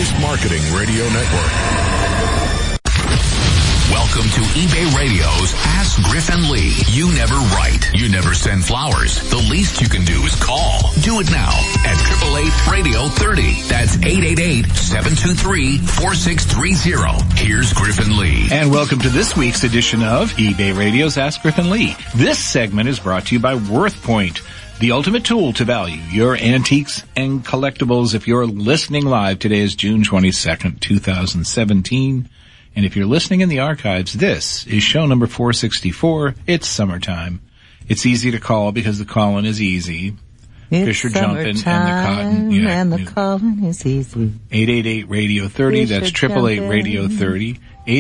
Voice Marketing Radio Network. Welcome to eBay Radio's Ask Griffin Lee. You never write. You never send flowers. The least you can do is call. Do it now at 888-Radio-30. That's 888-723-4630. Here's Griffin Lee. And welcome to this week's edition of eBay Radio's Ask Griffin Lee. This segment is brought to you by WorthPoint, the ultimate tool to value your antiques and collectibles. If you're listening live, today is June 22nd, 2017. And if you're listening in the archives, this is show number 464. It's summertime. It's easy to call because the calling is easy. Fish are jumping and the cotton. Yeah, and the calling is easy. 888-Radio-30. That's 888-Radio-30.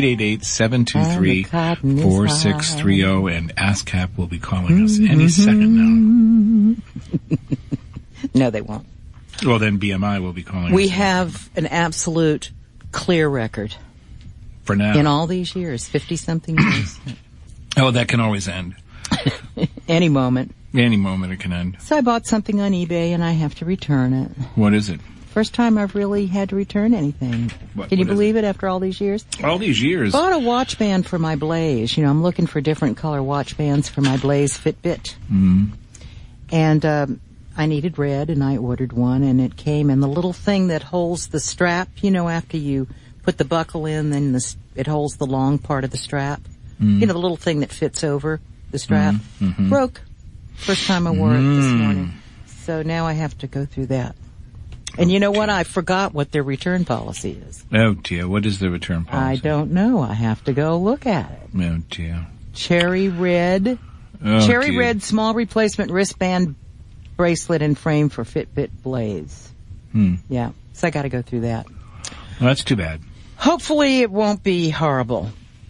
888-723-4630. And ASCAP will be calling us any second now. No, they won't. Well, then BMI will be calling us. We have an absolute clear record. For now. In all these years, 50-something years. Oh, that can always end. Any moment. Any moment it can end. So I bought something on eBay and I have to return it. What is it? First time I've really had to return anything. Can you believe it after all these years? All these years? Bought a watch band for my Blaze. You know, I'm looking for different color watch bands for my Blaze Fitbit. Mm. And I needed red and I ordered one and it came. And the little thing that holds the strap, you know, after you put the buckle in, then it holds the long part of the strap. Mm. You know, the little thing that fits over the strap. Mm-hmm. Broke. First time I wore it this morning. So now I have to go through that. And you know what? I forgot what their return policy is. Oh, dear. What is the return policy? I don't know. I have to go look at it. Oh, dear. Cherry red. Cherry red small replacement wristband bracelet and frame for Fitbit Blaze. Yeah. So I got to go through that. Well, that's too bad. Hopefully it won't be horrible.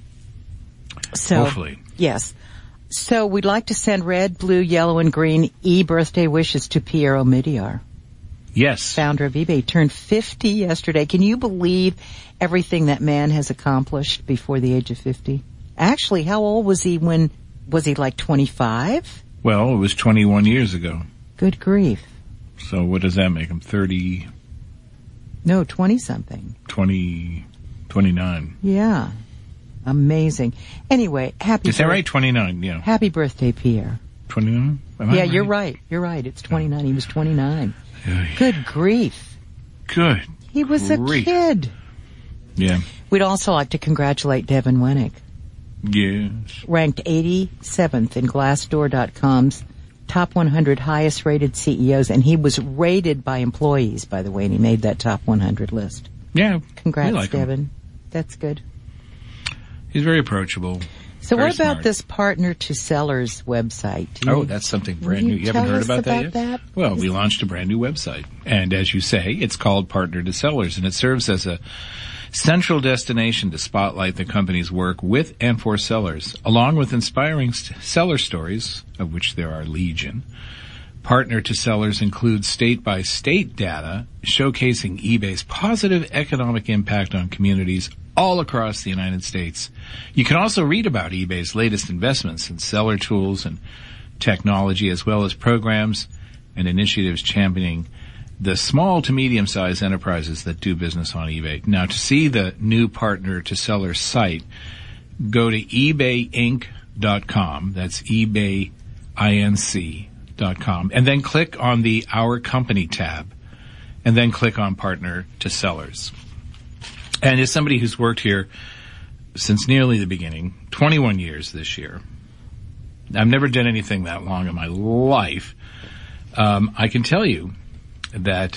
So, hopefully. Yes. So we'd like to send red, blue, yellow, and green birthday wishes to Pierre Omidyar. Yes. Founder of eBay. Turned 50 yesterday. Can you believe everything that man has accomplished before the age of 50? Actually, how old was he was he like 25? Well, it was 21 years ago. Good grief. So what does that make him? 30? No, 20-something. 29. Yeah. Amazing. Anyway, happy Is that right? 29, yeah. Happy birthday, Pierre. 29? Yeah, you're right. You're right. It's 29. He was 29. Good grief. Good. He was a kid. Yeah. We'd also like to congratulate Devin Winnick. Yes. Ranked 87th in Glassdoor.com's top 100 highest rated CEOs, and he was rated by employees, by the way, and he made that top 100 list. Yeah. Congrats, like Devin. Him. That's good. He's very approachable. So very what about smart. this Partner to Sellers website? That's something brand new. You haven't heard about that yet? Well, we launched a brand new website. And as you say, it's called Partner to Sellers, and it serves as a central destination to spotlight the company's work with and for sellers, along with inspiring seller stories, of which there are legion. Partner to Sellers includes state-by-state data showcasing eBay's positive economic impact on communities all across the United States. You can also read about eBay's latest investments in seller tools and technology, as well as programs and initiatives championing the small to medium-sized enterprises that do business on eBay. Now, to see the new Partner to Sellers site, go to ebayinc.com. That's ebayinc.com. And then click on the Our Company tab. And then click on Partner to Sellers. And as somebody who's worked here since nearly the beginning, 21 years this year, I've never done anything that long in my life. I can tell you that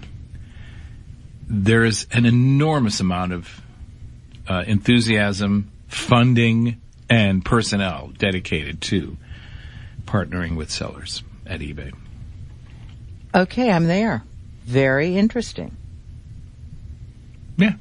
there is an enormous amount of enthusiasm, funding, and personnel dedicated to partnering with sellers at eBay. Okay, I'm there. Very interesting. Yeah.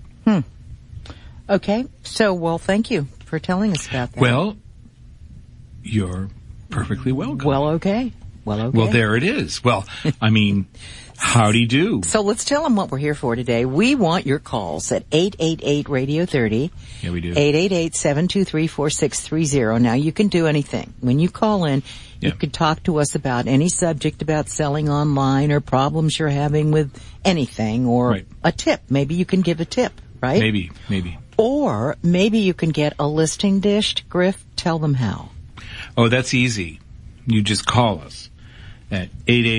Okay, so, well, thank you for telling us about that. Well, you're perfectly welcome. Well, okay. Well, okay. Well, there it is. Well, I mean, howdy do. So let's tell them what we're here for today. We want your calls at 888-Radio-30. Yeah, we do. 888-723-4630. Now, you can do anything. When you call in, you can talk to us about any subject about selling online or problems you're having with anything or a tip. Maybe you can give a tip, right? Maybe. Or maybe you can get a listing dished. Griff, tell them how. Oh, that's easy. You just call us at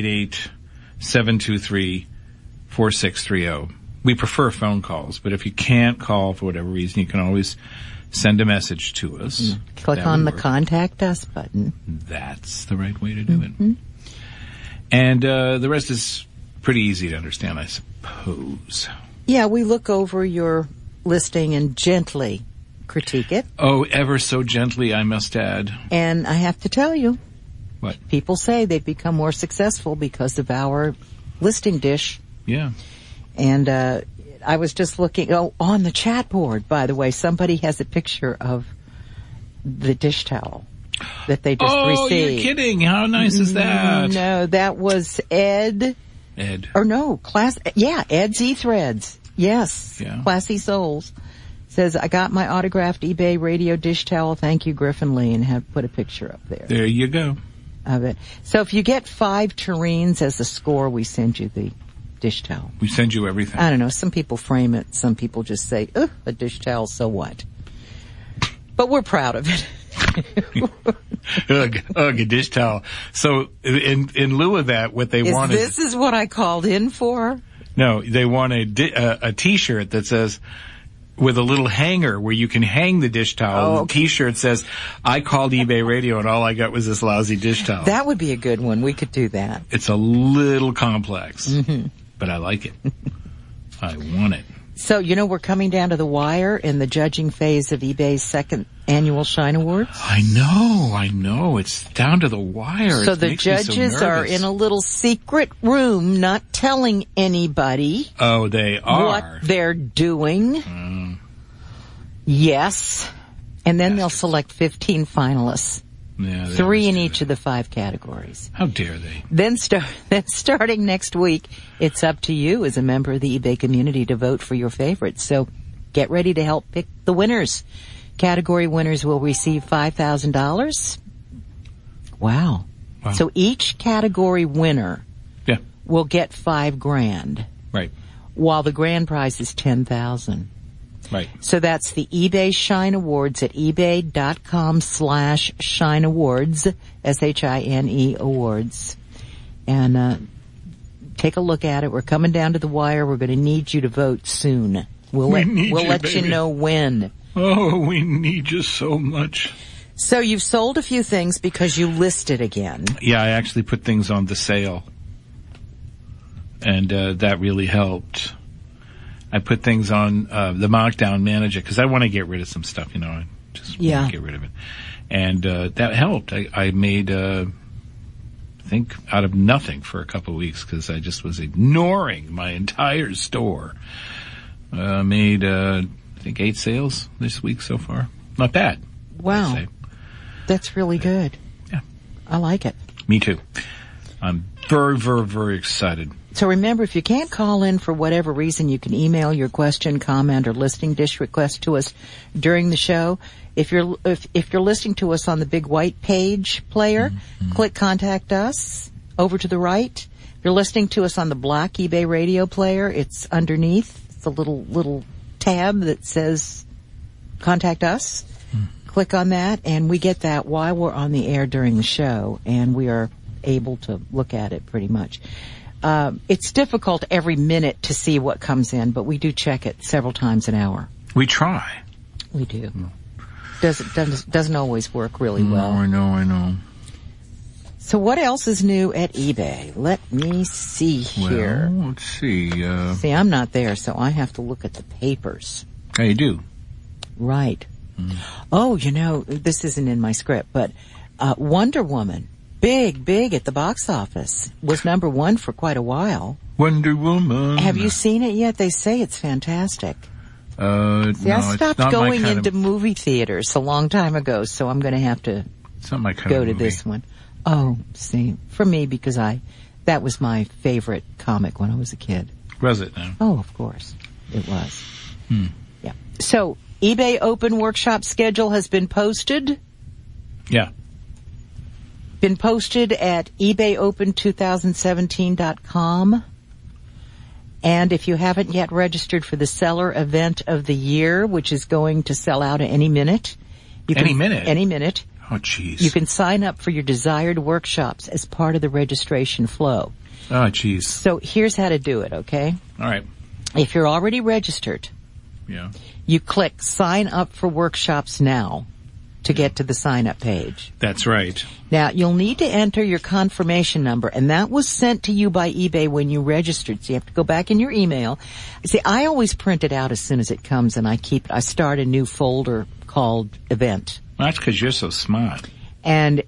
888-723-4630. We prefer phone calls, but if you can't call for whatever reason, you can always send a message to us. Click on the Contact Us button. That's the right way to do it. And the rest is pretty easy to understand, I suppose. Yeah, we look over your listing and gently critique it. Oh, ever so gently, I must add. And I have to tell you, what? People say they've become more successful because of our listing dish. Yeah. And I was just looking, on the chat board, by the way, somebody has a picture of the dish towel that they just received. Oh, you're kidding. How nice is that? No, that was Ed. Or no, Ed's E-Threads. Yes. Yeah. Classy Souls. Says, I got my autographed eBay radio dish towel. Thank you, Griffin Lee, and have put a picture up there. There you go. Of it. So if you get 5 tureens as a score, we send you the dish towel. We send you everything. I don't know. Some people frame it. Some people just say, a dish towel, so what? But we're proud of it. Ugh, a dish towel. So in lieu of that, what they wanted... This is what I called in for? No, they want a T-shirt that says... with a little hanger where you can hang the dish towel. Oh, okay. The T-shirt says, I called eBay Radio and all I got was this lousy dish towel. That would be a good one. We could do that. It's a little complex, but I like it. I want it. So, we're coming down to the wire in the judging phase of eBay's second annual Shine Awards. I know. It's down to the wire. So the judges are in a little secret room, not telling anybody. Oh, they are. What they're doing. Yes. And then they'll select 15 finalists. Yeah, 3 in each of the 5 categories. How dare they? Then starting next week, it's up to you as a member of the eBay community to vote for your favorites. So get ready to help pick the winners. Category winners will receive $5,000. Wow. So each category winner will get $5,000. Right. While the grand prize is $10,000. Right. So that's the eBay Shine Awards at ebay.com/Shine Awards, SHINE Awards. And take a look at it. We're coming down to the wire. We're going to need you to vote soon. We'll let you know when. Oh, we need you so much. So you've sold a few things because you listed again. Yeah, I actually put things on the sale. And that really helped. I put things on the Markdown Manager because I want to get rid of some stuff, I just want to get rid of it. And that helped. I made, I think, out of nothing for a couple of weeks because I just was ignoring my entire store. Made, I think, 8 sales this week so far. Not bad. Wow. That's really good. Yeah. I like it. Me too. I'm very, very, very excited. So remember, if you can't call in for whatever reason, you can email your question, comment, or listing dish request to us during the show. If you're listening to us on the big white page player, click Contact Us over to the right. If you're listening to us on the black eBay radio player, it's underneath. It's a little tab that says Contact Us. Click on that, and we get that while we're on the air during the show, and we are able to look at it pretty much. It's difficult every minute to see what comes in, but we do check it several times an hour. We try. We do. Doesn't always work really well. I know. So what else is new at eBay? Let me see here. Well, let's see. See, I'm not there, so I have to look at the papers. Oh, you do? Right. Oh, this isn't in my script, but Wonder Woman. Big at the box office. Was number 1 for quite a while. Wonder Woman. Have you seen it yet? They say it's fantastic. No, I stopped going into movie theaters a long time ago, so I'm going to have to it's not my kind go of to movie. this one. Oh, see, for me, because that was my favorite comic when I was a kid. Was it? No? Oh, of course. It was. Yeah. So, eBay Open Workshop schedule has been posted. Yeah. Been posted at ebayopen2017.com. And if you haven't yet registered for the seller event of the year, which is going to sell out at any minute. Any minute? Any minute. Oh, jeez. You can sign up for your desired workshops as part of the registration flow. Oh, jeez. So here's how to do it, okay? All right. If you're already registered, yeah, you click Sign Up for Workshops Now to get to the sign-up page. That's right. Now, you'll need to enter your confirmation number, and that was sent to you by eBay when you registered, so you have to go back in your email. See, I always print it out as soon as it comes, and I start a new folder called Event. Well, that's because you're so smart. And,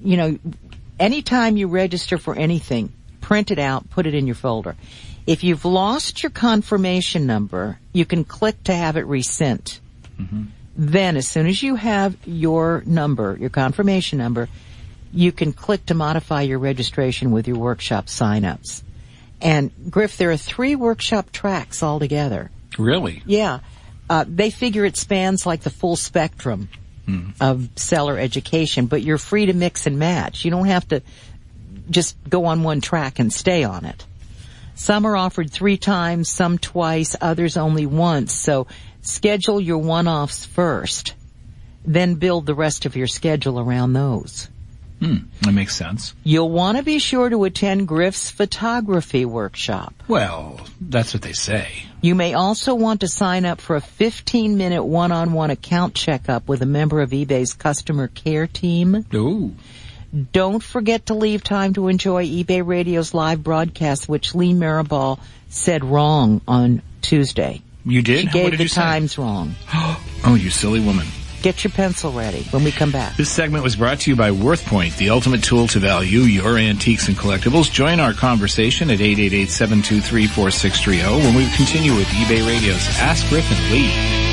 anytime you register for anything, print it out, put it in your folder. If you've lost your confirmation number, you can click to have it resent. Mm-hmm. Then, as soon as you have your number, your confirmation number, you can click to modify your registration with your workshop signups. And, Griff, there are 3 workshop tracks altogether. Really? Yeah. They figure it spans like the full spectrum of seller education, but you're free to mix and match. You don't have to just go on one track and stay on it. Some are offered 3 times, some twice, others only once. So schedule your one-offs first, then build the rest of your schedule around those. That makes sense. You'll want to be sure to attend Griff's photography workshop. Well, that's what they say. You may also want to sign up for a 15-minute one-on-one account checkup with a member of eBay's customer care team. Ooh. Don't forget to leave time to enjoy eBay Radio's live broadcast, which Lee Maribal said wrong on Tuesday. You did? She gave the times wrong. Oh, you silly woman. Get your pencil ready when we come back. This segment was brought to you by WorthPoint, the ultimate tool to value your antiques and collectibles. Join our conversation at 888-723-4630 when we continue with eBay Radio's Ask Griff and Lee.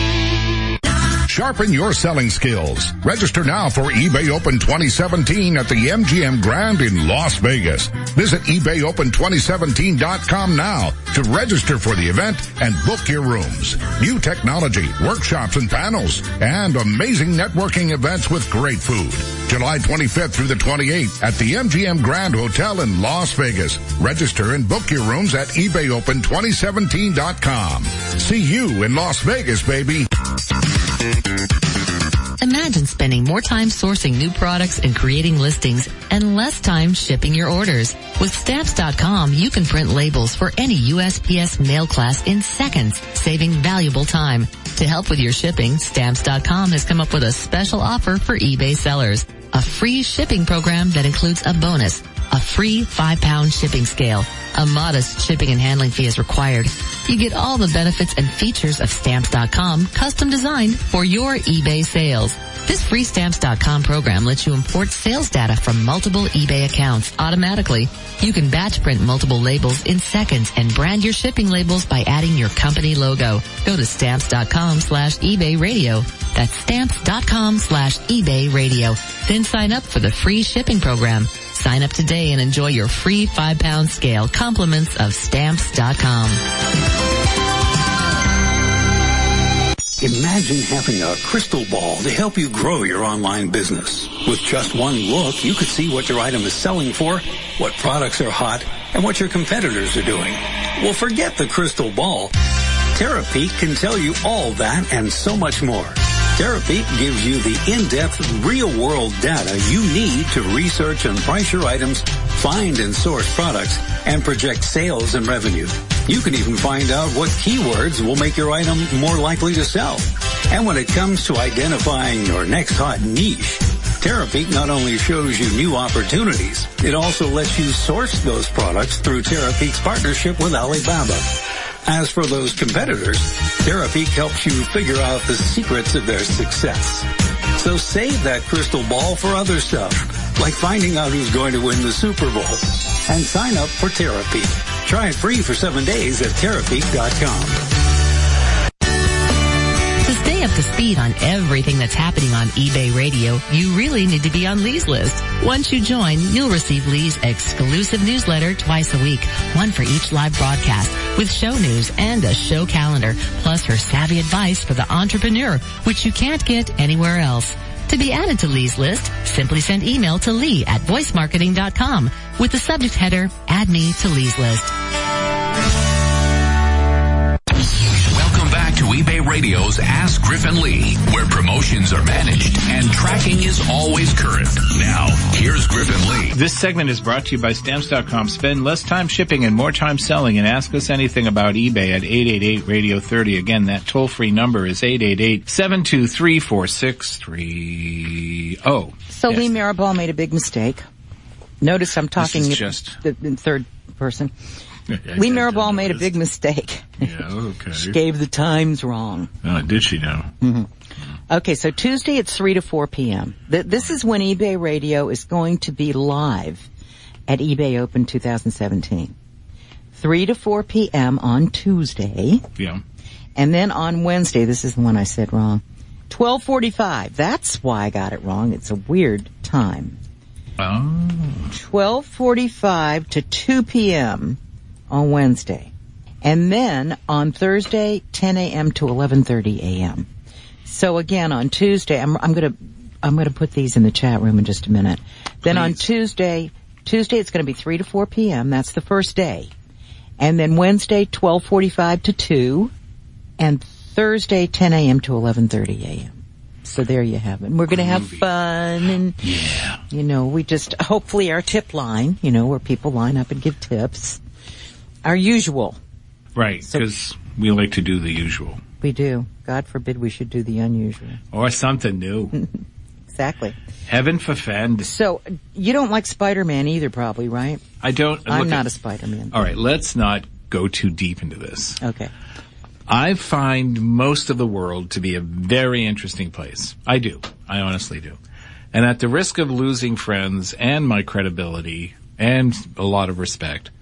Sharpen your selling skills. Register now for eBay Open 2017 at the MGM Grand in Las Vegas. Visit ebayopen2017.com now to register for the event and book your rooms. New technology, workshops and panels, and amazing networking events with great food. July 25th through the 28th at the MGM Grand Hotel in Las Vegas. Register and book your rooms at ebayopen2017.com. See you in Las Vegas, baby. Imagine spending more time sourcing new products and creating listings and less time shipping your orders. With Stamps.com, you can print labels for any USPS mail class in seconds, saving valuable time. To help with your shipping, Stamps.com has come up with a special offer for eBay sellers. A free shipping program that includes a bonus, a free 5-pound shipping scale. A modest shipping and handling fee is required. You get all the benefits and features of Stamps.com, custom designed for your eBay sales. This free Stamps.com program lets you import sales data from multiple eBay accounts automatically. You can batch print multiple labels in seconds and brand your shipping labels by adding your company logo. Go to Stamps.com/eBay radio. That's Stamps.com/eBay radio. Then sign up for the free shipping program. Sign up today and enjoy your free 5-pound scale compliments of Stamps.com. Imagine having a crystal ball to help you grow your online business. With just one look, you could see what your item is selling for, what products are hot, and what your competitors are doing. Well, forget the crystal ball. Terapeak can tell you all that and so much more. Terapeak gives you the in-depth, real-world data you need to research and price your items, find and source products, and project sales and revenue. You can even find out what keywords will make your item more likely to sell. And when it comes to identifying your next hot niche, Terapeak not only shows you new opportunities, it also lets you source those products through Terapeak's partnership with Alibaba. As for those competitors, Terapeak helps you figure out the secrets of their success. So save that crystal ball for other stuff, like finding out who's going to win the Super Bowl. And sign up for Terapeak. Try it free for 7 days at Terapeak.com. To stay stay up to speed on everything that's happening on eBay Radio, you really need to be on Lee's list. Once you join, you'll receive Lee's exclusive newsletter twice a week, one for each live broadcast, with show news and a show calendar, plus her savvy advice for the entrepreneur, which you can't get anywhere else. To be added to Lee's list, simply send email to Lee@voicemarketing.com with the subject header, Add Me to Lee's List. Welcome back to eBay Radio's Ask Griffin Lee, where promotions are managed and tracking is always current. Now, here's Griffin Lee. This segment is brought to you by Stamps.com. Spend less time shipping and more time selling, and ask us anything about eBay at 888-Radio30. Again, that toll-free number is 888-723-4630. So yes. Lee Marabal made a big mistake. Notice I'm talking in third person. Lee Marabal made a big mistake. Yeah, okay. She gave the times wrong. Oh, did she now? Mm-hmm. Okay, so Tuesday it's 3 to 4 p.m. This is when eBay Radio is going to be live at eBay Open 2017. 3 to 4 p.m. on Tuesday. Yeah. And then on Wednesday, this is the one I said wrong, 12:45. That's why I got it wrong. It's a weird time. Oh. 12:45 to 2 p.m. on Wednesday. And then on Thursday, 10 a.m. to 11:30 a.m. So again, on Tuesday, I'm gonna put these in the chat room in just a minute. Then on Tuesday it's gonna be 3 to 4 p.m. That's the first day. And then Wednesday, 12:45 to 2. And Thursday, 10 a.m. to 11:30 a.m. So there you have it. And we're going to have fun and, we just, hopefully our tip line, where people line up and give tips. Our usual. Right, because we like to do the usual. We do. God forbid we should do the unusual. Or something new. Exactly. Heaven forfend. So, you don't like Spider-Man either, probably, right? I don't. I'm not a Spider-Man. All right, let's not go too deep into this. Okay. I find most of the world to be a very interesting place. I do. I honestly do. And at the risk of losing friends and my credibility and a lot of respect,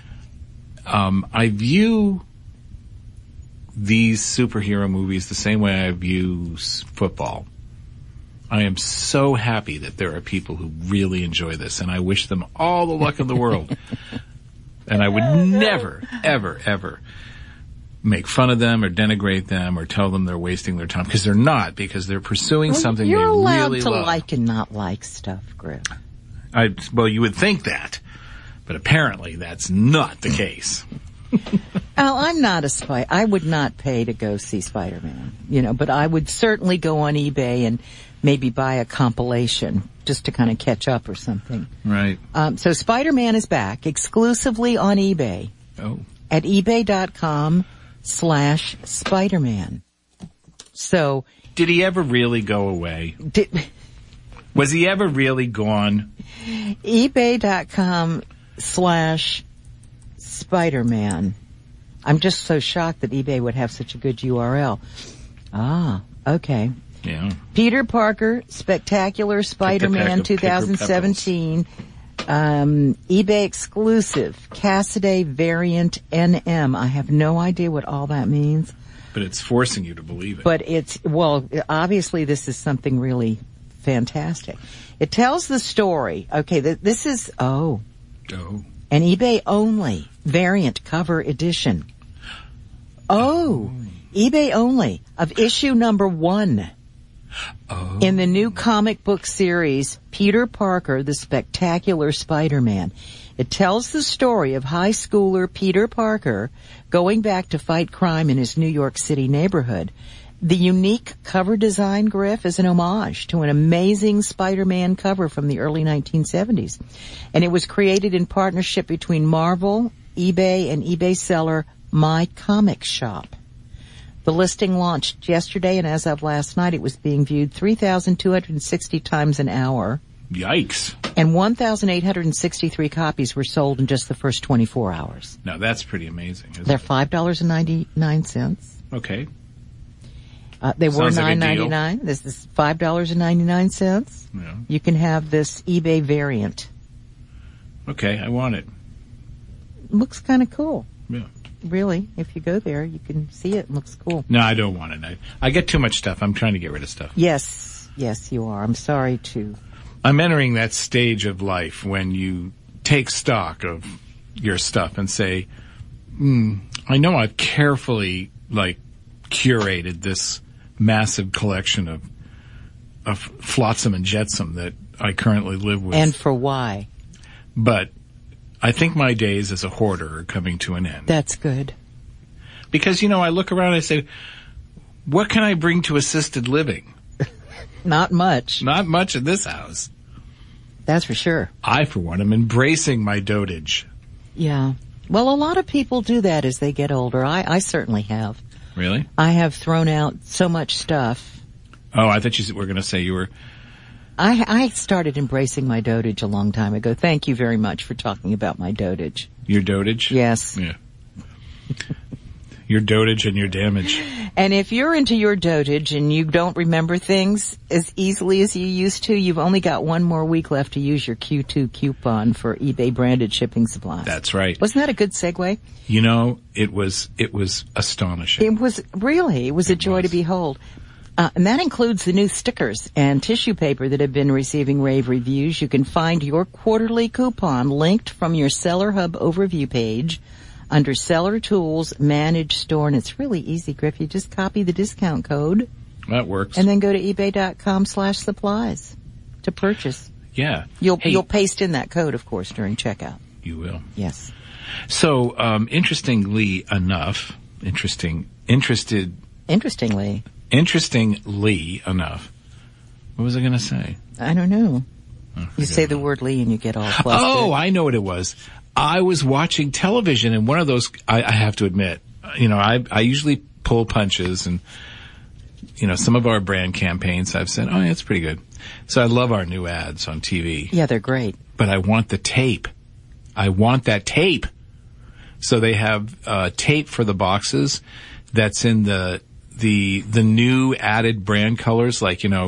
I view these superhero movies the same way I view football. I am so happy that there are people who really enjoy this, and I wish them all the luck in the world. And I would never, ever, ever make fun of them or denigrate them or tell them they're wasting their time, because they're not, because they're pursuing something they really love. You're allowed to like and not like stuff, Griff. Well, you would think that, but apparently that's not the case. Oh, I'm not a I would not pay to go see Spider-Man, but I would certainly go on eBay and maybe buy a compilation just to kind of catch up or something. Right. So Spider-Man is back exclusively on eBay. Oh. At ebay.com/Spider-Man. So. Did he ever really go away? Was he ever really gone? ebay.com/Spider-Man. I'm just so shocked that eBay would have such a good URL. Ah, okay. Yeah. Peter Parker, Spectacular Spider-Man 2017. eBay exclusive, Cassidy variant NM. I have no idea what all that means. But it's forcing you to believe it. But obviously this is something really fantastic. It tells the story. Okay, this is, an eBay only variant cover edition. eBay only of issue number 1. In the new comic book series, Peter Parker, the Spectacular Spider-Man. It tells the story of high schooler Peter Parker going back to fight crime in his New York City neighborhood. The unique cover design, Griff, is an homage to an amazing Spider-Man cover from the early 1970s. And it was created in partnership between Marvel, eBay, and eBay seller My Comic Shop. The listing launched yesterday, and as of last night, it was being viewed 3,260 times an hour. Yikes. And 1,863 copies were sold in just the first 24 hours. Now, that's pretty amazing, isn't They're it? $5.99. Okay. They were $9.99. $9.99. This is $5.99. Yeah. You can have this eBay variant. Okay, I want it. Looks kind of cool. Yeah. really. If you go there, you can see it. It looks cool. No, I don't want it. I get too much stuff. I'm trying to get rid of stuff. Yes, you are. I'm sorry to. I'm entering that stage of life when you take stock of your stuff and say, I know I've carefully, curated this massive collection of flotsam and jetsam that I currently live with. And for why? But I think my days as a hoarder are coming to an end. That's good. Because, I look around and I say, what can I bring to assisted living? Not much. Not much in this house. That's for sure. I, for one, am embracing my dotage. Yeah. Well, a lot of people do that as they get older. I certainly have. Really? I have thrown out so much stuff. Oh, I thought you were going to say you were... I started embracing my dotage a long time ago. Thank you very much for talking about my dotage. Your dotage? Yes. Yeah. Your dotage and your damage. And if you're into your dotage and you don't remember things as easily as you used to, you've only got one more week left to use your Q2 coupon for eBay branded shipping supplies. That's right. Wasn't that a good segue? It was astonishing. It was a joy to behold. And that includes the new stickers and tissue paper that have been receiving rave reviews. You can find your quarterly coupon linked from your Seller Hub overview page under Seller Tools Manage Store. And it's really easy, Griff. You just copy the discount code. That works. And then go to ebay.com/supplies to purchase. Yeah. You'll paste in that code, of course, during checkout. You will. Yes. So, interestingly enough, what was I going to say? I don't know. You say the word Lee and you get all flustered. Oh, I know what it was. I was watching television and one of those, I have to admit, I usually pull punches and, some of our brand campaigns I've said, oh, yeah, it's pretty good. So I love our new ads on TV. Yeah, they're great. But I want the tape. I want that tape. So they have, tape for the boxes that's in the new added brand colors,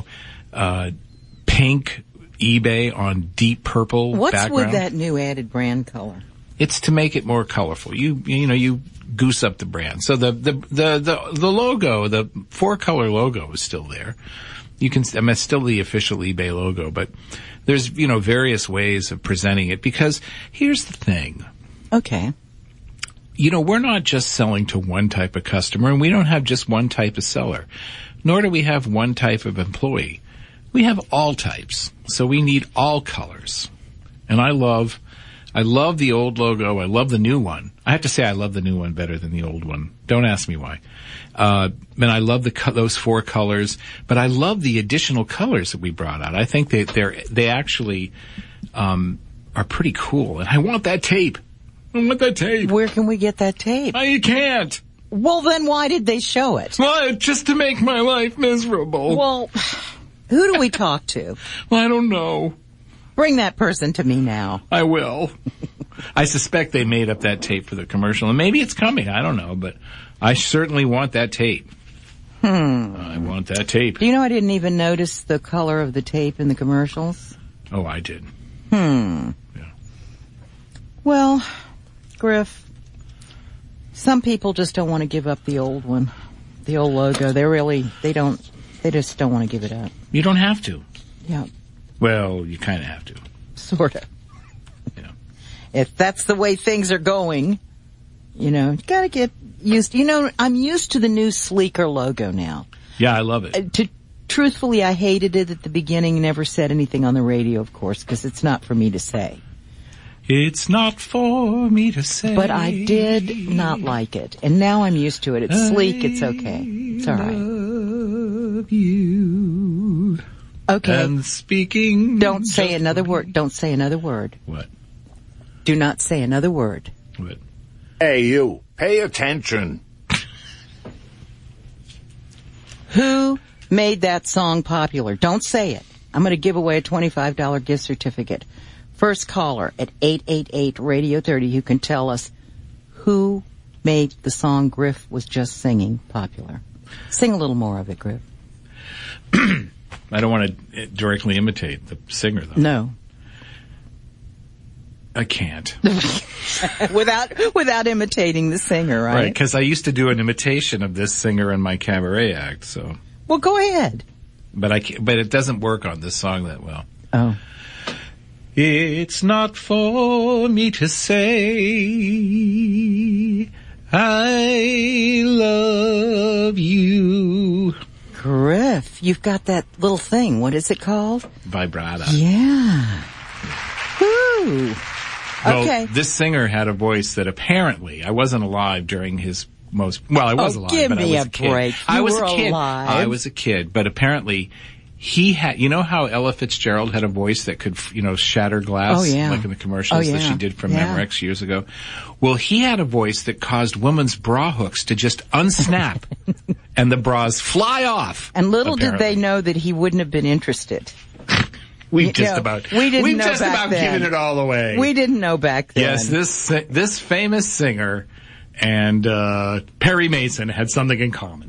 pink eBay on deep purple What's background. with that new added brand color? It's to make it more colorful. You goose up the brand. So the logo, the 4-color logo is still there. It's still the official eBay logo, but there's, various ways of presenting it because here's the thing. Okay. We're not just selling to one type of customer and we don't have just one type of seller, nor do we have one type of employee. We have all types. So we need all colors. And I love the old logo. I love the new one. I have to say I love the new one better than the old one. Don't ask me why. And I love those 4 colors, but I love the additional colors that we brought out. I think they actually, are pretty cool. And I want that tape. I want that tape. Where can we get that tape? You can't. Well, then why did they show it? Well, just to make my life miserable. Well, who do we talk to? Well, I don't know. Bring that person to me now. I will. I suspect they made up that tape for the commercial, and maybe it's coming. I don't know, but I certainly want that tape. I want that tape. Do you know I didn't even notice the color of the tape in the commercials? Oh, I did. Yeah. Well, Griff, some people just don't want to give up the old one, the old logo. They just don't want to give it up. You don't have to. Yeah. Well, you kind of have to. Sort of. Yeah. If that's the way things are going, you gotta get used. I'm used to the new sleeker logo now. Yeah, I love it. Truthfully, I hated it at the beginning. Never said anything on the radio, of course, because it's not for me to say. It's not for me to say. But I did not like it. And now I'm used to it. It's sleek. It's okay. It's all right. Love you. Okay. And speaking. Don't say another word. Don't say another word. What? Do not say another word. What? Hey, you. Pay attention. Who made that song popular? Don't say it. I'm going to give away a $25 gift certificate. First caller at 888-Radio-30 who can tell us who made the song Griff was just singing popular. Sing a little more of it, Griff. I don't want to directly imitate the singer, though. No. I can't. without imitating the singer, right? Right, because I used to do an imitation of this singer in my cabaret act, so. Well, go ahead. But it doesn't work on this song that well. Oh. It's not for me to say I love you. Griff, you've got that little thing. What is it called? Vibrato. Yeah. Woo. Okay. Well, this singer had a voice that apparently, I wasn't alive during his I was alive, give but me I was a break. I was were a kid. Alive. I was a kid, but apparently he had, you know how Ella Fitzgerald had a voice that could, shatter glass? Oh, yeah. Like in the commercials that she did for Memorex years ago? Well, he had a voice that caused women's bra hooks to just unsnap and the bras fly off. And little did they know that he wouldn't have been interested. We've just about given it all away. We didn't know back then. Yes, this famous singer and Perry Mason had something in common.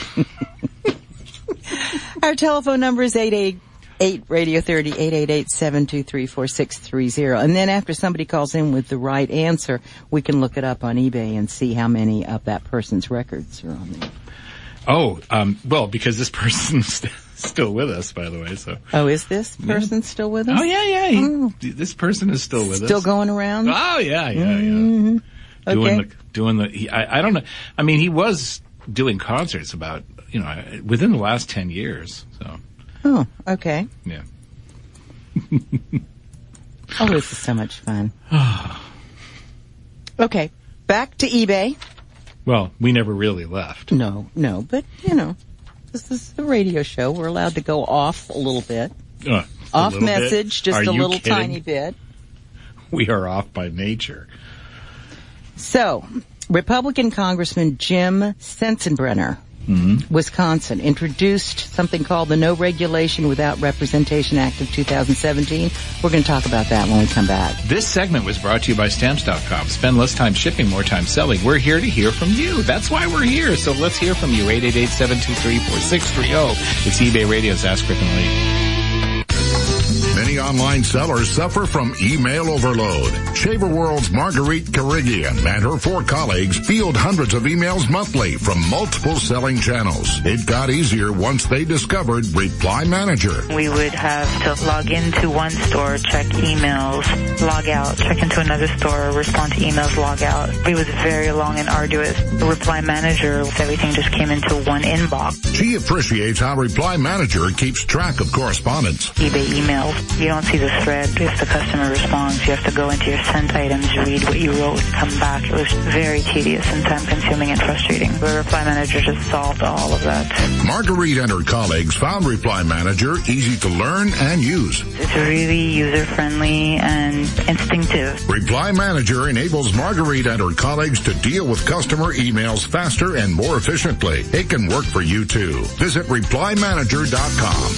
Our telephone number is 888-Radio30, 888-723-4630. And then after somebody calls in with the right answer, we can look it up on eBay and see how many of that person's records are on there. Oh, well, because this person's still with us, by the way, so. Oh, is this person still with us? Oh, yeah. This person is still with us. Still going around? Oh, yeah. Mm-hmm. Okay. I don't know. I mean, he was doing concerts about, within the last 10 years, so. Oh, okay. Yeah. Oh, this is so much fun. Okay, back to eBay. Well, we never really left. No, but, this is the radio show. We're allowed to go off a little bit. Off message, just a little tiny bit. We are off by nature. So, Republican Congressman Jim Sensenbrenner, Wisconsin, introduced something called the No Regulation Without Representation Act of 2017. We're going to talk about that when we come back. This segment was brought to you by Stamps.com. Spend less time shipping, more time selling. We're here to hear from you. That's why we're here. So let's hear from you. 888-723-4630. It's eBay Radio's Ask Griff and Lee. Many online sellers suffer from email overload. Shaver World's Marguerite Karigian and her 4 colleagues field hundreds of emails monthly from multiple selling channels. It got easier once they discovered Reply Manager. We would have to log into one store, check emails, log out, check into another store, respond to emails, log out. It was very long and arduous. Reply Manager, everything just came into one inbox. She appreciates how Reply Manager keeps track of correspondence. eBay emails. You don't see the thread. If the customer responds, you have to go into your sent items, read what you wrote, come back. It was very tedious and time-consuming and frustrating. The Reply Manager just solved all of that. Marguerite and her colleagues found Reply Manager easy to learn and use. It's really user-friendly and instinctive. Reply Manager enables Marguerite and her colleagues to deal with customer emails faster and more efficiently. It can work for you too. Visit ReplyManager.com.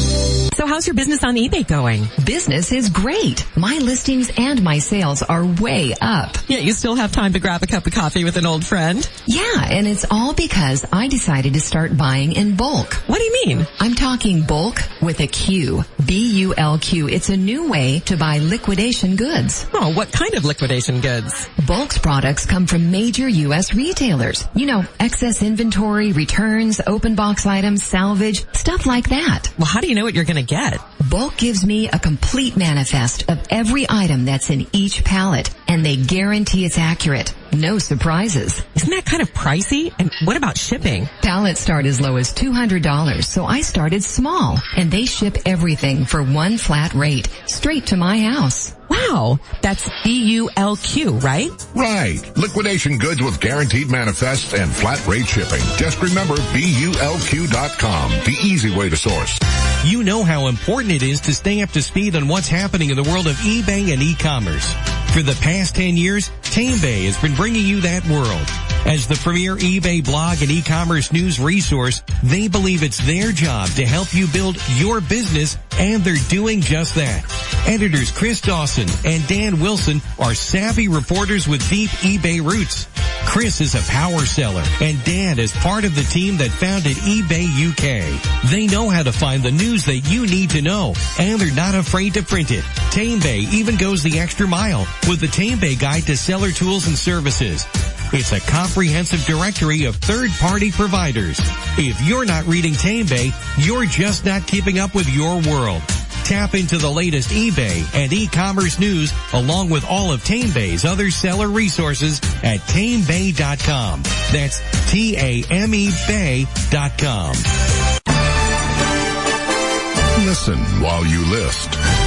So how's your business on eBay going? Business is great. My listings and my sales are way up. Yeah, you still have time to grab a cup of coffee with an old friend? Yeah, and it's all because I decided to start buying in bulk. What do you mean? I'm talking bulk with a Q. B-U-L-Q. It's a new way to buy liquidation goods. Oh, what kind of liquidation goods? Bulk's products come from major U.S. retailers. Excess inventory, returns, open box items, salvage, stuff like that. Well, how do you know what you're going to get? Bulk gives me a complete manifest of every item that's in each pallet, and they guarantee it's accurate. No surprises. Isn't that kind of pricey? And what about shipping? Pallets start as low as $200, so I started small, and they ship everything for one flat rate, straight to my house. Wow, that's B-U-L-Q, right? Right. Liquidation goods with guaranteed manifests and flat rate shipping. Just remember BULQ.com, the easy way to source. You know how important it is to stay up to speed on what's happening in the world of eBay and e-commerce. For the past 10 years, TameBay has been bringing you that world. As the premier eBay blog and e-commerce news resource, they believe it's their job to help you build your business, and they're doing just that. Editors Chris Dawson and Dan Wilson are savvy reporters with deep eBay roots. Chris is a power seller, and Dan is part of the team that founded eBay UK. They know how to find the news that you need to know, and they're not afraid to print it. TameBay even goes the extra mile with the TameBay Guide to Seller Tools and Services. It's a comprehensive directory of third-party providers. If you're not reading TameBay, you're just not keeping up with your world. Tap into the latest eBay and e-commerce news along with all of TameBay's other seller resources at TameBay.com. That's TAMEBay.com. Listen while you list.